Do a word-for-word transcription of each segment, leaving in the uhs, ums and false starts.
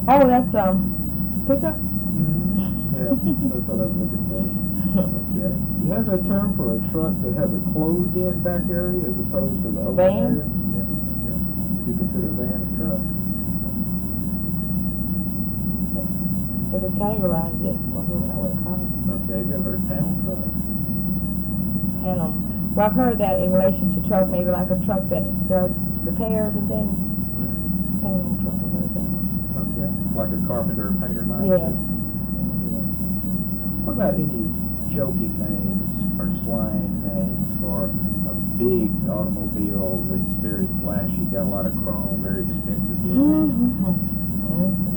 Oh, that's um pickup. Mm-hmm. Yeah, that's what I was looking for. Okay. You have that term for a truck that has a closed-in back area as opposed to the open Van? area? Yeah, okay. Do you consider a van a truck? If it's categorized, yes. Well, who would I would call it? Okay, have you ever heard panel truck? Panel. Well, I've heard that in relation to truck, maybe like a truck that does repairs and things. Mm. Panel truck, I've heard that. Okay, like a carpenter or painter might Yes. say? What about any joking names or slang names for a big automobile that's very flashy, got a lot of chrome, very expensive looking? Mm-hmm.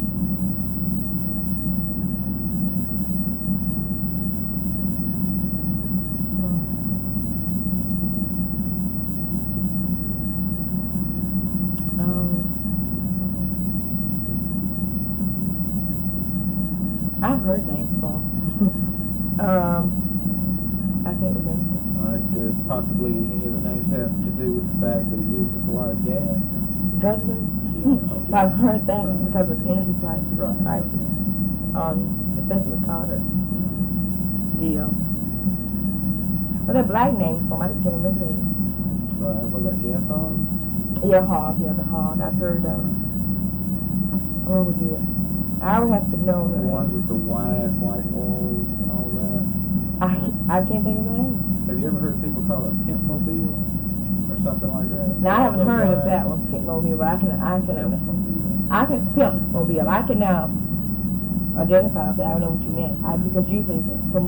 I've heard names for them. um, I can't remember. All right, uh, possibly any of the names have to do with the fact that it uses a lot of gas? Guzzlers? Yeah, okay. I've heard that Right. because of energy prices. Right. prices. Um, especially with Carter deal. Well, they're black names for them. I just can't remember any. Right, what about gas hog? Yeah, hog. Yeah, the hog. I've heard, um, oh dear. I would have to know The the ones with the wide white walls and all that. I, I can't think of the name. Have you ever heard people call it a pimp mobile or something like that? Now, I haven't Those heard of lines? that one, Pink Mobile, but I can, I can, Pimp mobile. I can, Pimp Mobile. I can now identify if I don't know what you meant. I, because usually from,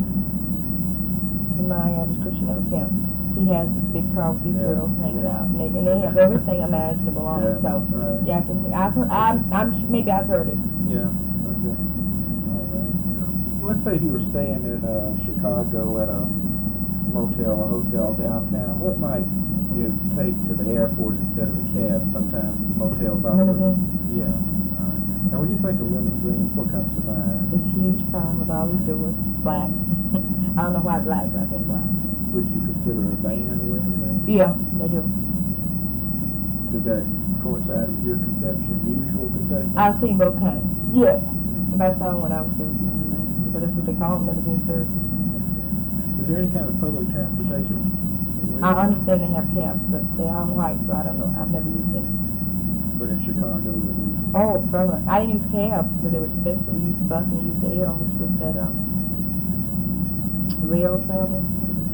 from my uh, description of a pimp, he has this big car with these Yeah, girls hanging yeah. out, and they, and they have everything imaginable on it. Yeah, So, right. yeah, I can, I've heard, I'm, I'm, maybe I've heard it. Yeah, okay. All right. Let's say if you were staying in uh, Chicago at a motel or hotel downtown, what might you take to the airport instead of a cab? Sometimes the motels offer. Limousine. Yeah. All right. Now, when you think of limousine, what comes to mind? This huge car with all these doors, black. I don't know why black, but I think black. Would you consider a van a limousine? Yeah, they do. Does that coincide with your conception, usual conception? I've seen both kinds. Yes. If I saw one, I would say it was another man. Because that's what they call them, limousine service. Is there any kind of public transportation? in I Wheeling? understand they have cabs, but they are white, so I don't know. I've never used any. But in Chicago, at least. Oh, forever. I didn't use cabs because they were expensive. We used the bus and we used the L, which was that um, rail travel.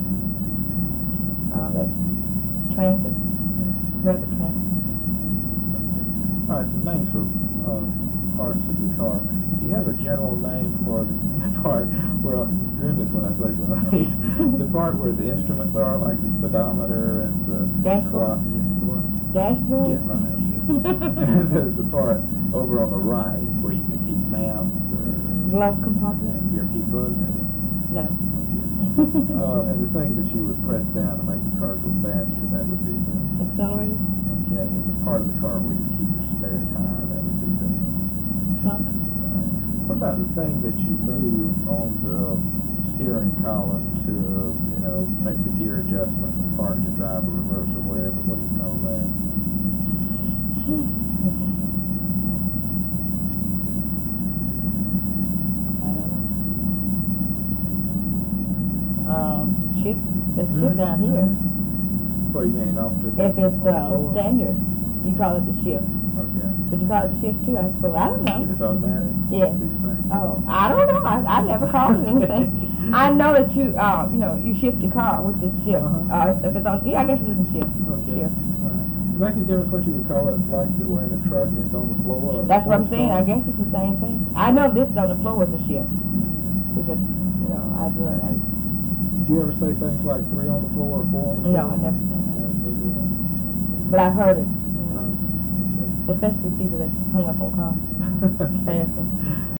Uh, that transit. Rapid transit. All right, some names for uh, parts of the car. Do you have a general name for the part where, goodness, when I say something, the part where the instruments are, like the speedometer and the Dashboard? clock? Yeah, the what? Dashboard? Yeah, right. And there's the part over on the right where you can keep maps or Glove compartment? you ever keep gloves in it? No. Uh, and the thing that you would press down to make the car go faster, that would be the, Accelerator? okay, and the part of the car where you keep your spare tire, that would be the, Trunk? what about the thing that you move on the steering column to, you know, make the gear adjustment from park to drive or reverse or whatever, what do you call that? I don't know. Um, shift, there's shift Mhm. down here. What do you mean, off to the? If it's on the uh, floor? standard, you call it the shift. Okay. But you call it the shift too, I suppose. I don't know. If it's automatic? Yes. Be the same? Oh, I don't know. I, I never called it anything. I know that you, uh, you know, you shift your car with this shift. Uh-huh. Uh, if it's on, yeah, I guess it's a shift. Okay. Shift. All right. Does it make any difference what you would call it, like if you're in a truck and it's on the floor? Or That's what I'm sports saying. car? I guess it's the same thing. I know this on the floor is a shift because, you know, I learned how to. Do you ever say things like three on the floor or four on the No, floor? I never said You that. never said that? But I've heard it. You know, Okay. especially people that hung up on cars. Okay. Fasten.